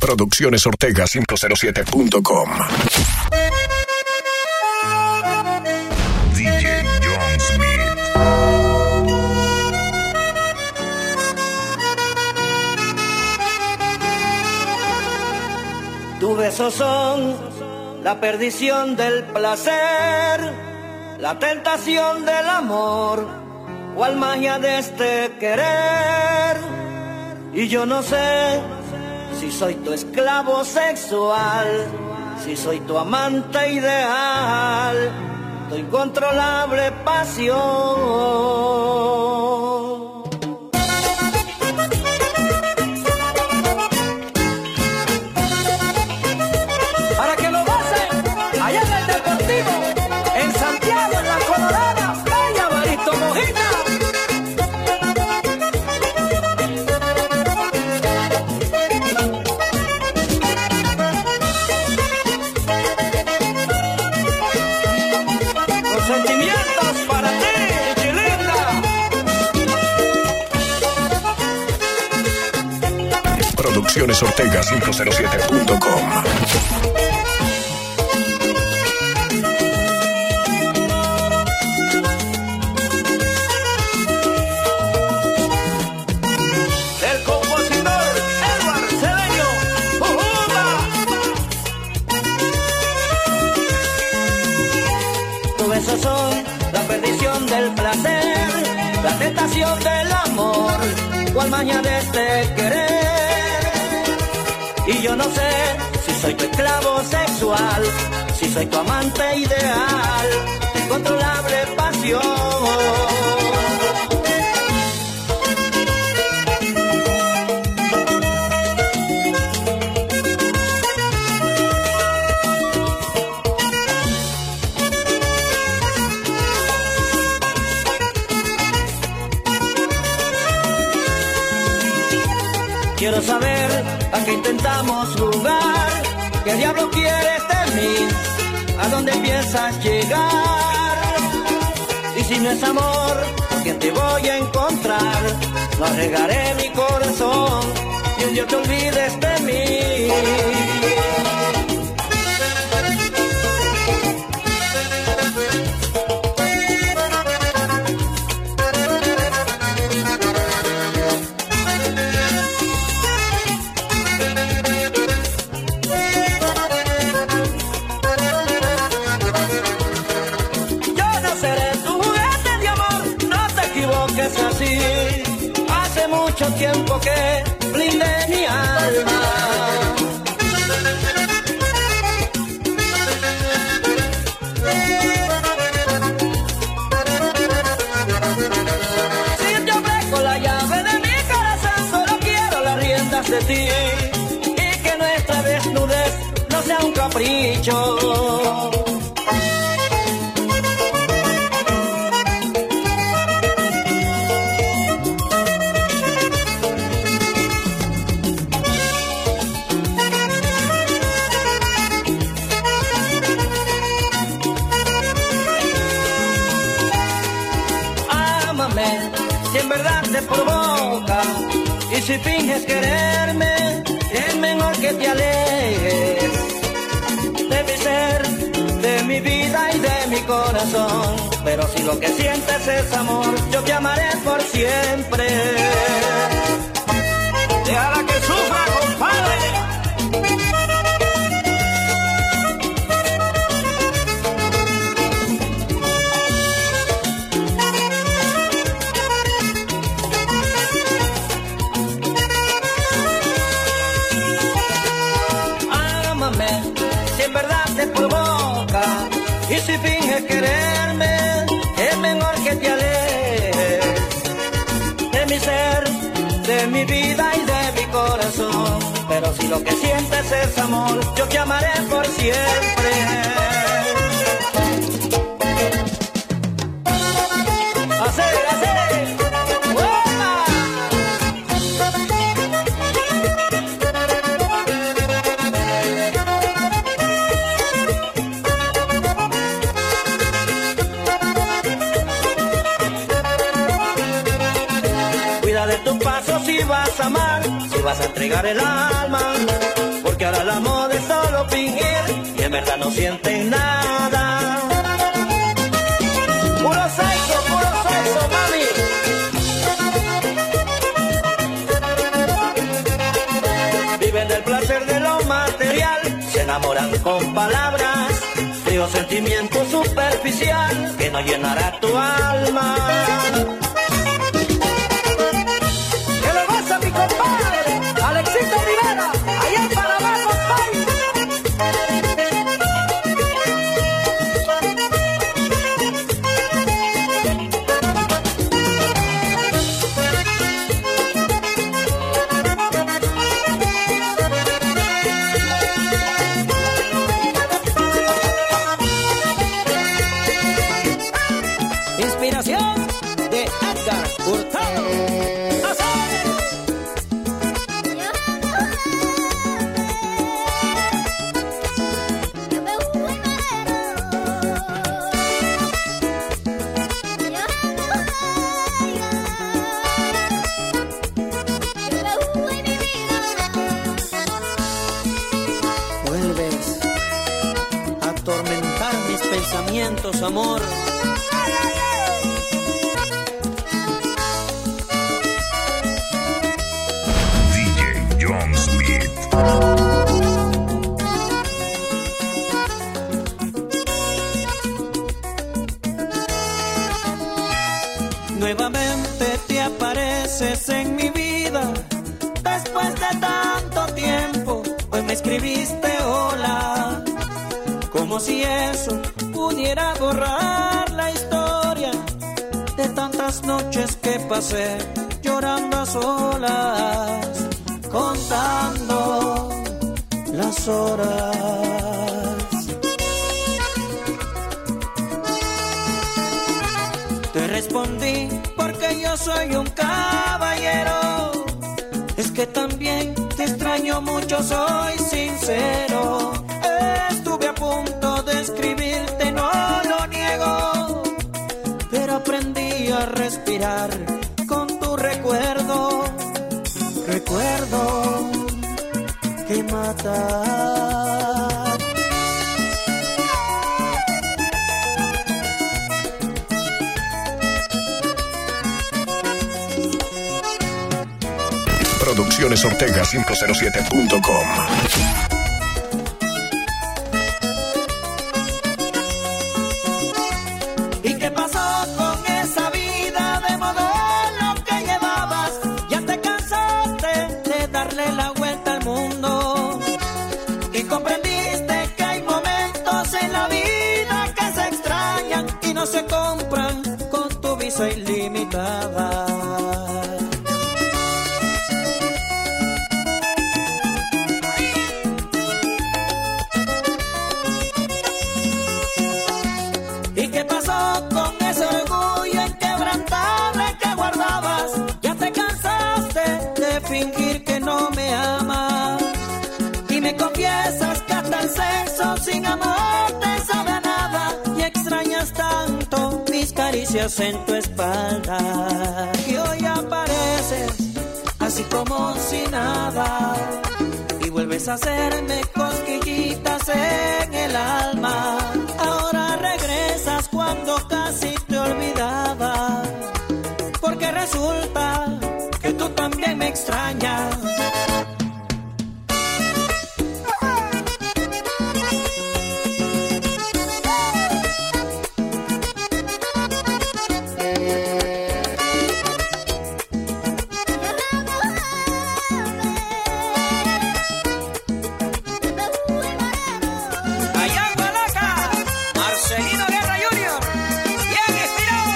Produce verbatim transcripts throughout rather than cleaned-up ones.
Producciones Ortega cinco cero siete punto com. D J John Smith. Tus besos son la perdición del placer, la tentación del amor, cual magia de este querer. Y yo no sé si soy tu esclavo sexual, si soy tu amante ideal, tu incontrolable pasión. Para que lo gocen allá en el Deportivo, en Santiago, en la Colorada, Bella Barito Mojita. Producciones Ortega cinco cero siete punto com. El compositor Edward Cedeño, ¡Ujumba! Tus besos son la perdición del placer, la tentación del amor, cual maña de este querer. Y yo no sé si soy tu esclavo sexual, si soy tu amante ideal, tu incontrolable pasión. Quiero saber a qué intentamos jugar, qué diablo quieres de mí, a dónde piensas llegar. Y si no es amor, ¿por quién te voy a encontrar? No arriesgaré mi corazón y un día te olvides de mí. Hace mucho tiempo que blindé mi alma. Si yo ofrezco la llave de mi corazón, solo quiero las riendas de ti, y que nuestra desnudez no sea un capricho. Si en verdad te provoca y si finges quererme, es mejor que te alejes de mi ser, de mi vida y de mi corazón. Pero si lo que sientes es amor, yo te amaré por siempre. Déjala que sufra, compadre. Y si finges quererme, es mejor que te alejes de mi ser, de mi vida y de mi corazón. Pero si lo que sientes es amor, yo te amaré por siempre. Hacer, hacer. De tus pasos si vas a amar, si vas a entregar el alma, verdad no sienten nada. Puro sexo, puro sexo, mami. Viven del placer de lo material, se enamoran con palabras, frío sentimiento superficial que no llenará tu alma. Que lo goza mi compadre, Alexito Rivera, allá en Panamá, compadre. Inspiración de Edgar Hurtado. Vuelves a atormentar mis pensamientos, amor. Nuevamente te apareces en mi vida, después de tanto tiempo, hoy me escribiste hola, como si eso pudiera borrar la historia de tantas noches que pasé llorando a solas, contando las horas. Te respondí porque yo soy un caballero, es que también te extraño mucho, soy sincero. Estuve a punto de escribirte, no lo niego, pero aprendí a respirar con tu recuerdo. Recuerdo que mata. Producciones Ortega quinientos siete punto com. ¿Y qué pasó con esa vida de modelo que llevabas? Ya te cansaste de darle la vuelta al mundo y comprendiste que hay momentos en la vida que se extrañan y no se compran con tu visa ilimitada. ¿Y qué pasó con ese orgullo inquebrantable que guardabas? Ya te cansaste de fingir que no me amas y me confiesas que hasta el sexo sin amor te sabe a nada y extrañas tanto mis caricias en tu espalda. Y hoy apareces así como si nada y vuelves a hacerme cosquillitas en el alma. Ahora regresas cuando casi te olvidaba, porque resulta que tú también me extrañas. Allá en Malaca, Marcelino Guerra junior, bien inspirado.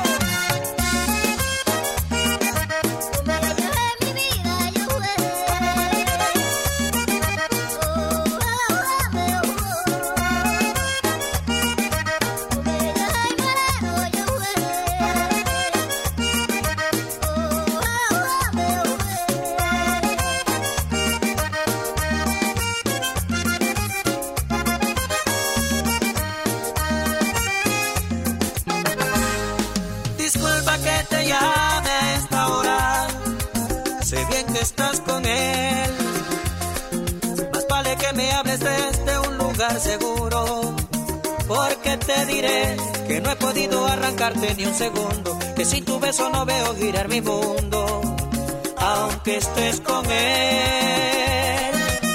Disculpa que te llame a esta hora, sé bien que estás con él, más vale que me hables desde un lugar lugar seguro, porque te diré que no he podido arrancarte ni un segundo, que sin tu beso no veo girar mi mundo, aunque estés con él.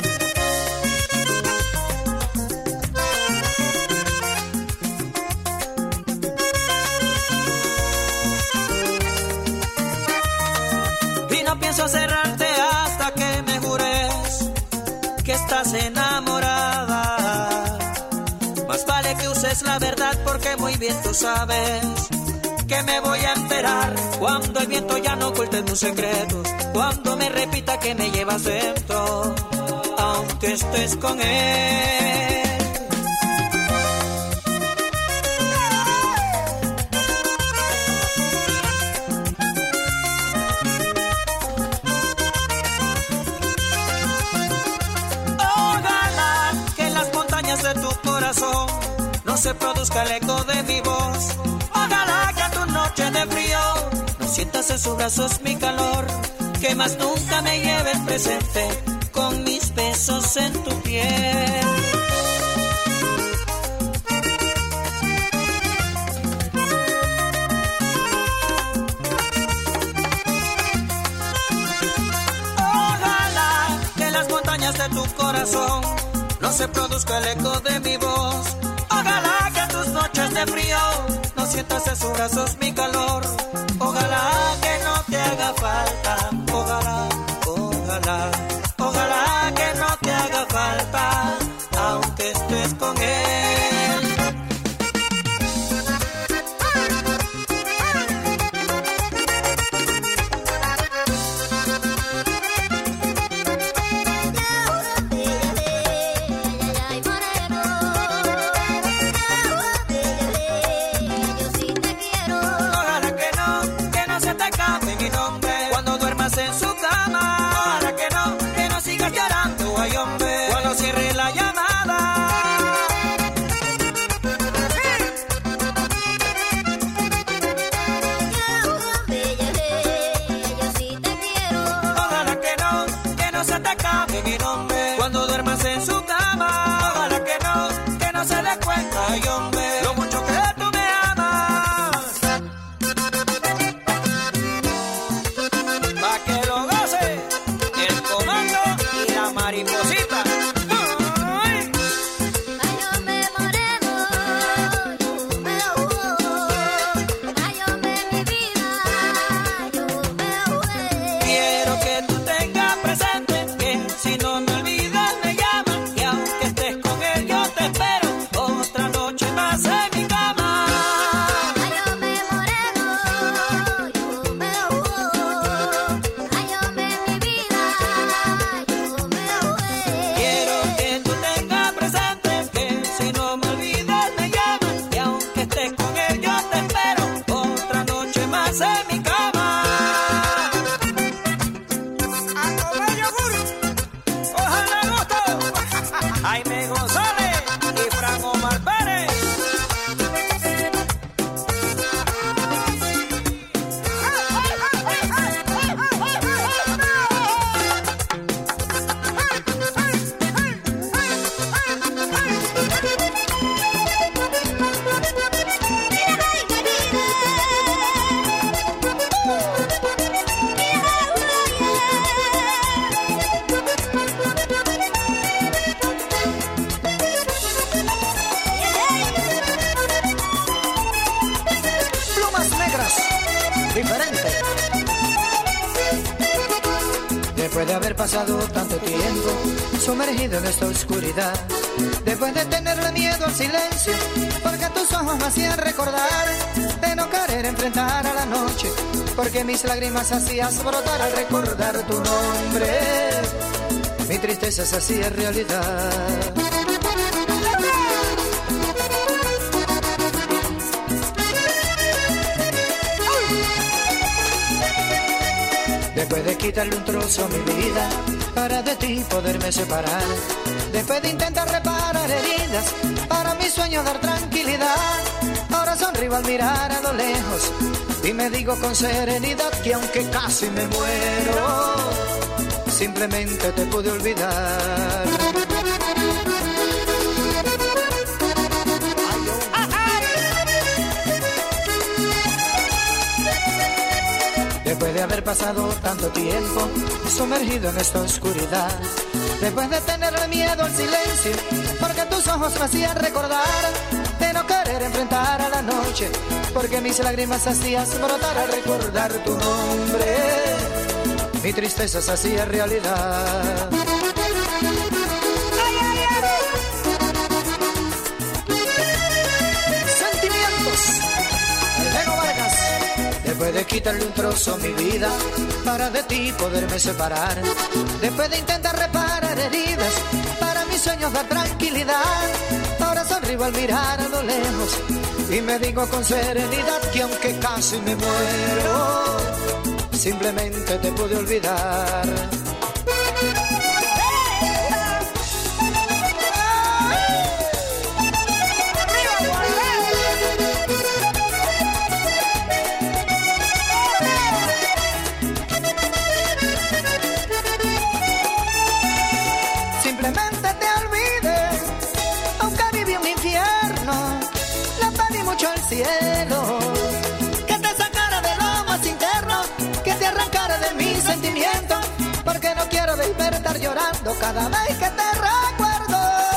Y no pienso cerrarte hasta que me jures que estás enamorada. Más vale que uses la verdad, porque muy bien tú sabes que me voy a enterar cuando el viento ya no oculte tus secretos, cuando me repita que me llevas dentro, aunque estés con él. Ojalá que en las montañas de tu corazón no se produzca el eco de mi voz. Ojalá que a tu noche de frío no sientas en sus brazos mi calor, que más nunca me lleves presente con mis besos en tu piel. Ojalá que en las montañas de tu corazón no se produzca el eco de mi voz. Ojalá que a tus noches de frío no sientas en sus brazos mi calor. Ojalá que no te haga falta. Ojalá, ojalá, ojalá que no te haga falta, aunque estés con él. Cuando cierre la llamada, yo sí te quiero. Ojalá que no, que no se te acabe mi nombre. Cuando duermas en su cama, ojalá que no, que no se dé cuenta, ay hombre, lo mucho que tú me amas. Pa' que lo goce el comando y la mariposita. Después de haber pasado tanto tiempo sumergido en esta oscuridad, después de tenerle miedo al silencio, porque tus ojos me hacían recordar de no querer enfrentar a la noche, porque mis lágrimas hacías brotar al recordar tu nombre, mi tristeza se hacía realidad. Después de quitarle un trozo a mi vida para de ti poderme separar, después de intentar reparar heridas para mi sueño dar tranquilidad, ahora sonrío al mirar a lo lejos y me digo con serenidad que aunque casi me muero, simplemente te pude olvidar. pasado tanto tiempo sumergido en esta oscuridad. Después de tenerle miedo al silencio, porque tus ojos me hacían recordar de no querer enfrentar a la noche, porque mis lágrimas hacías brotar al recordar tu nombre. Mi tristeza se hacía realidad. ¡Ay, ay, ay! Sentimientos, Lego Vargas. Después de quitarle un trozo a mi vida para de ti poderme separar, después de intentar reparar heridas para mis sueños dar tranquilidad, ahora sonrío al mirar a lo lejos y me digo con serenidad que aunque casi me muero, simplemente te pude olvidar. Simplemente te olvidé, aunque viví un infierno, le pedí mucho al cielo que te sacara de lo más interno, que te arrancara de mis sentimientos, porque no quiero despertar llorando cada vez que te recuerdo.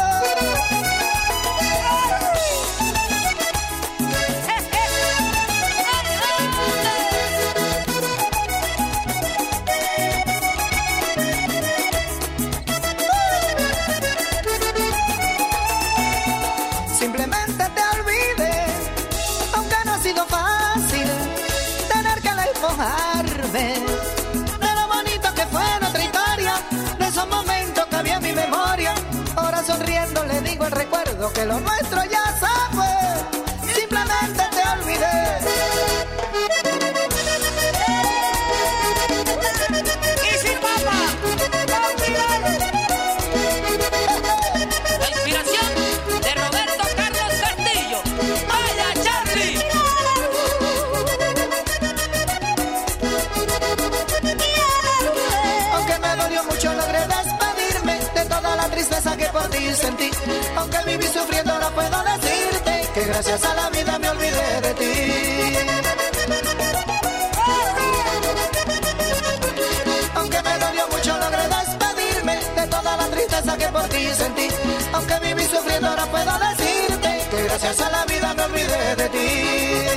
Simplemente te olvidé, aunque no ha sido fácil tener que despojarme de lo bonito que fue nuestra historia, de esos momentos que había en mi memoria. Ahora sonriendo le digo al recuerdo que lo nuestro ya se fue. Simplemente te olvidé. Y sin papa, la inspiración de Roberto Carlos Castillo. ¡Vaya, Charlie! Aunque me dolió mucho, logré despedirme de toda la tristeza que por ti sentí. Aunque viví sufriendo, ahora puedo decirte que gracias a la vida me olvidé de ti. Aunque me dolió mucho, logré despedirme de toda la tristeza que por ti sentí. Aunque viví sufriendo, ahora puedo decirte que gracias a la vida me olvidé de ti.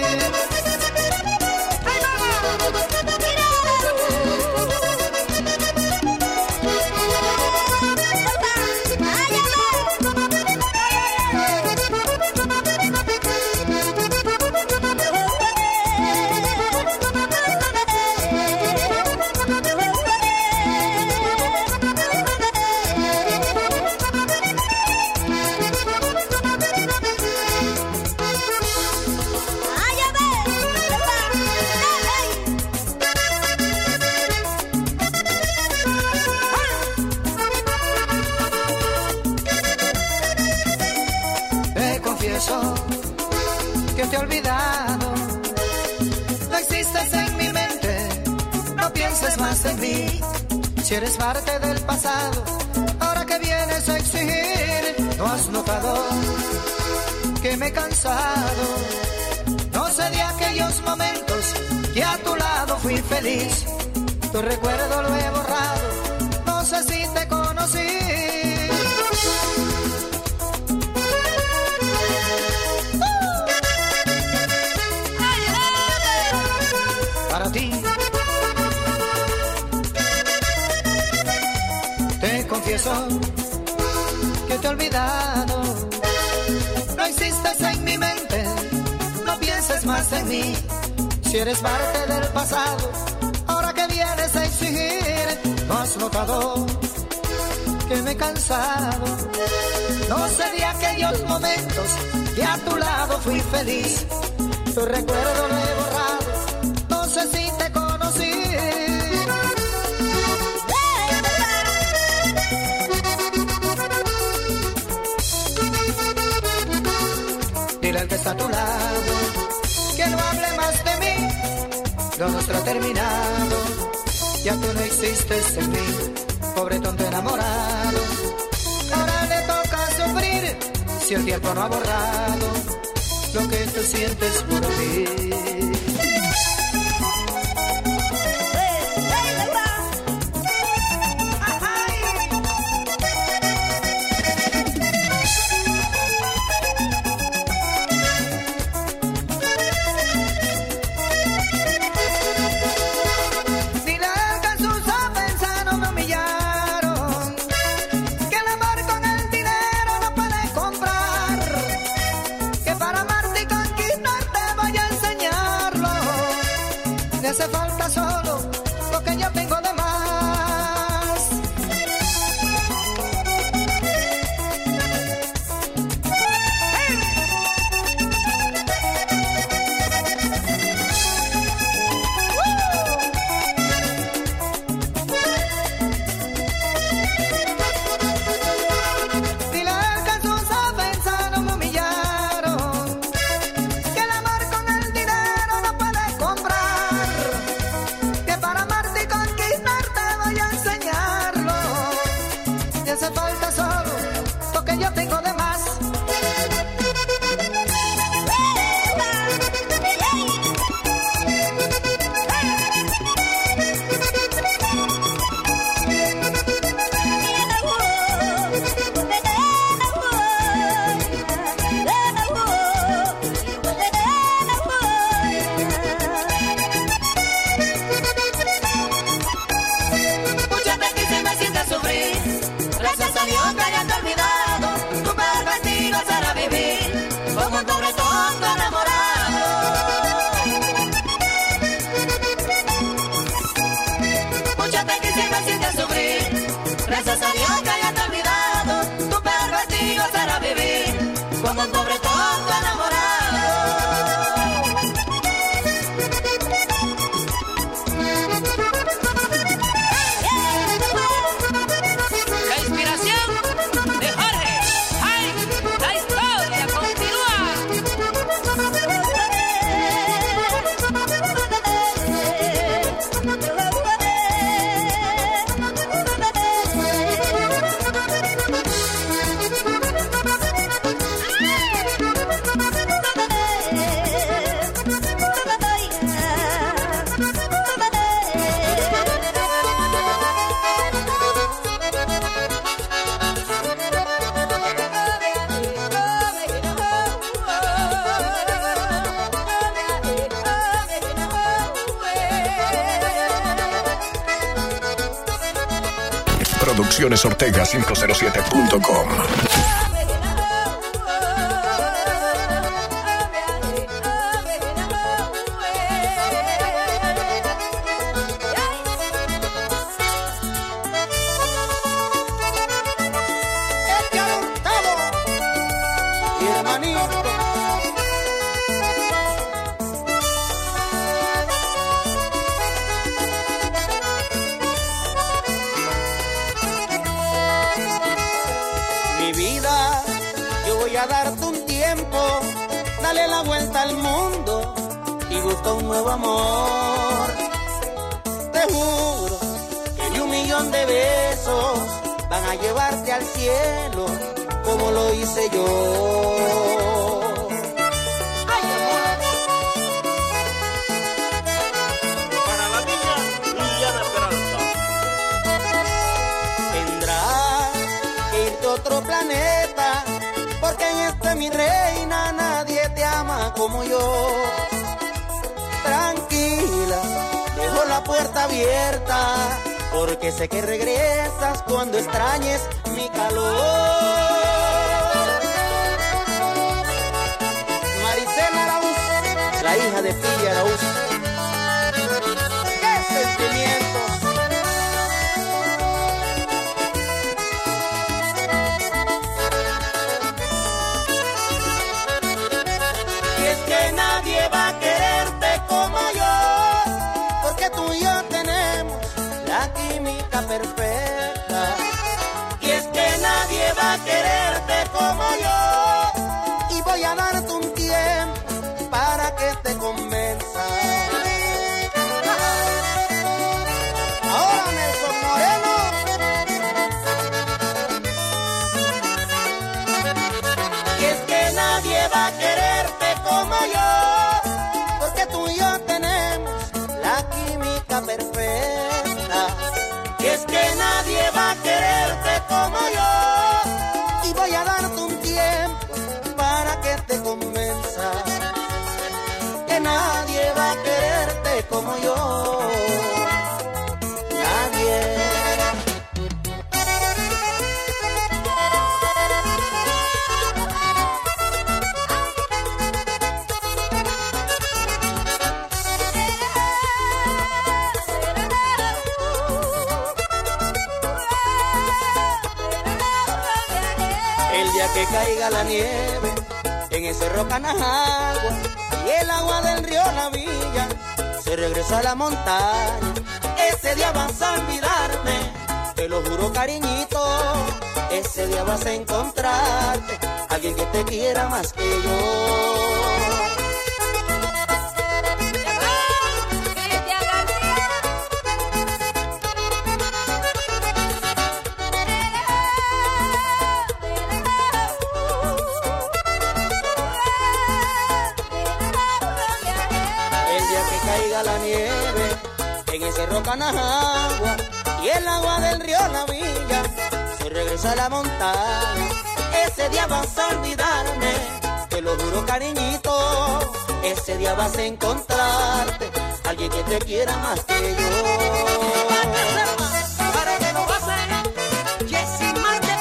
Te confieso que te he olvidado, no existes en mi mente, no pienses más en mí. Si eres parte del pasado, ahora que vienes a exigir, no has notado que me he cansado. No sé de aquellos momentos que a tu lado fui feliz, tu recuerdo lo he borrado, no sé si te conocí. Para ti te confieso que te he olvidado, no existes en mi mente, no pienses más en mí. Si eres parte del pasado, ahora que vienes a exigir, no has notado que me he cansado. No sé de aquellos momentos que a tu lado fui feliz, tu recuerdo lo he borrado, no sé si te conocí. Dile al que está a tu lado que no hable más de mí, lo nuestro ha terminado, ya tú no existes en mí, pobre tonto enamorado. Ahora le toca sufrir si el tiempo no ha borrado lo que tú sientes por mí. Producciones Ortega cinco cero siete punto com. Un nuevo amor, te juro que ni un millón de besos van a llevarte al cielo como lo hice yo. Ay, amor. Para la niña Liliana Peralta. Tendrás que irte a otro planeta, porque en este, mi reina, nadie te ama como yo. Tranquila, dejo la puerta abierta, porque sé que regresas cuando extrañes mi calor. Maricela Araúz, la hija de Pilla Araúz. ¡Qué sentimientos! Y es que nadie va a quererte como yo, porque tú y yo tenemos la química perfecta. Y es que nadie va a quererte como yo, y voy a darte un tiempo para que te convenza. Ahora Nelson Moreno. Y es que nadie va a quererte como yo, porque tú y yo tenemos la química perfecta. Y es que nadie va a quererte como yo, y voy a darte un tiempo para que te convenza que nadie va a quererte como yo. Nadie. Que caiga la nieve en el cerro Canajagua y el agua del río La Villa se regresa a la montaña. Ese día vas a olvidarme, te lo juro, cariñito. Ese día vas a encontrarte alguien que te quiera más que yo. La nieve en el cerro Canajagua y el agua del río La Villa se regresa a la montaña. Ese día vas a olvidarme, te lo juro, cariñito. Ese día vas a encontrarte alguien que te quiera más que yo. Para que lo pasen, Jessy Marte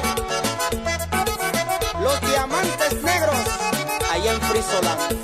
Puente. Los diamantes negros, allá en Frisola.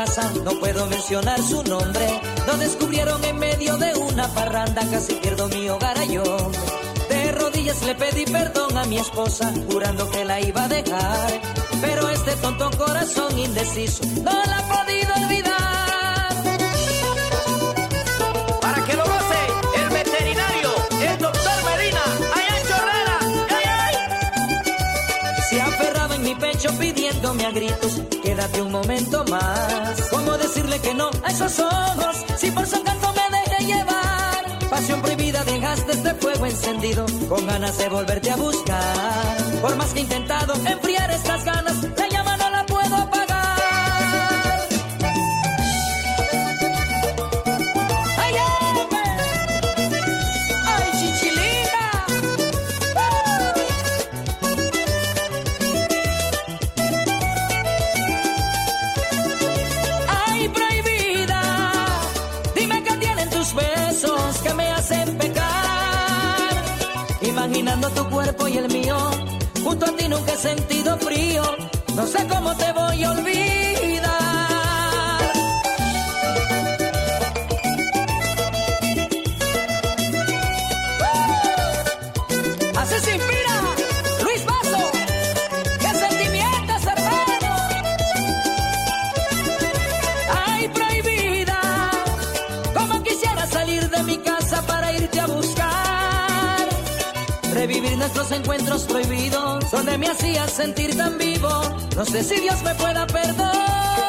casa, no puedo mencionar su nombre. Lo descubrieron en medio de una parranda, casi pierdo mi hogar a yo. De rodillas le pedí perdón a mi esposa, jurando que la iba a dejar. Pero este tonto corazón indeciso no la ha podido olvidar. Para que lo goce el veterinario, el doctor Medina, allá en Chorrera. ¡Ay, ay! Se aferraba en mi pecho pidiéndome a gritos, quédate un momento más. ¿Cómo decirle que no a esos ojos, si por su encanto me dejé llevar? Pasión prohibida, dejaste este fuego encendido, con ganas de volverte a buscar. Por más que he intentado enfriar estas ganas, la llama no la puedo apagar. ¡Ay, hombre! ¡Ay, chichilina! ¡Ay, prohibida! Dime qué tienen tus besos que me hacen pecar. Imaginando tu cuerpo y el mío, junto a ti nunca he sentido frío. No sé cómo te voy a olvidar. ¡Uh! Así se inspira Luis Vaso. ¡Qué sentimientos, hermano! ¡Ay, prohibida! Como quisiera salir de mi casa para irte a buscar. Revivir nuestros encuentros prohibidos, donde me hacías sentir tan vivo. No sé si Dios me pueda perdonar.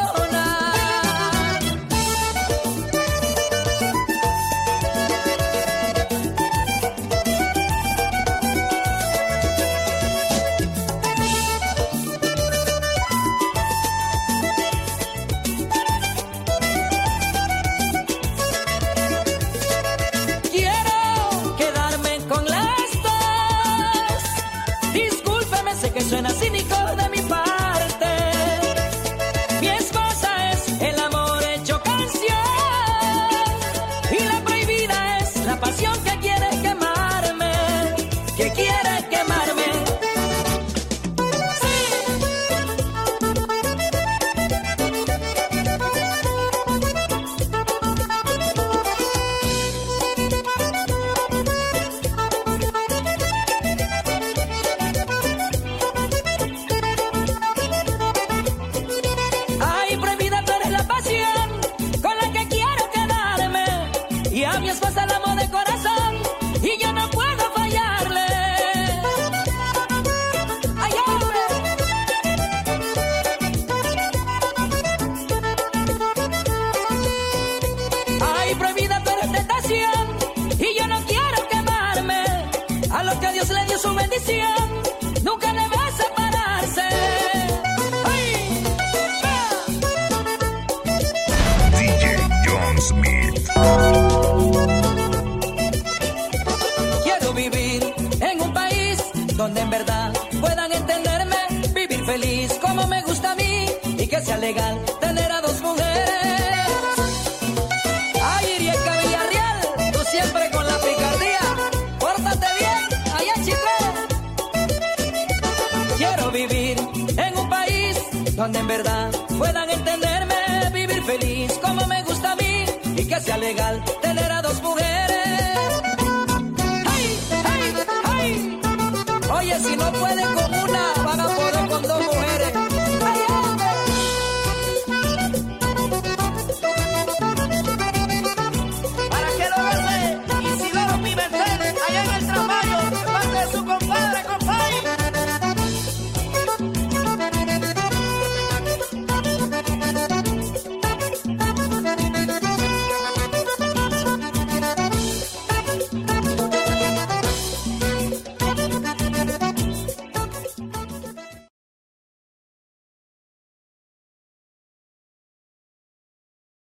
Quiero quedarme con las dos. Discúlpeme, sé que suena cínico de mi parte. Mi esposa es el amor hecho canción, y la prohibida es la pasión que quiere quemarme, que quiere quemarme. Ay, prohibida, tú eres la pasión con la que quiero quedarme, y a mi esposa la amo de corazón, y yo no puedo fallarle. Ay, hombre. Ay, prohibida, tú eres tentación, y yo no quiero quemarme. A lo que Dios le dio su bendición, nunca le va a separarse. Ay, ah. D J John Smith. Quiero vivir en un país donde en verdad puedan entenderme, vivir feliz como me gusta a mí, y que sea legal tener a dos mujeres. Ay, Irieka Villarreal, tú siempre con la picardía, pórtate bien, allá chico. Quiero vivir en un país donde en verdad puedan entenderme, vivir feliz como me gusta a mí, y que sea legal tener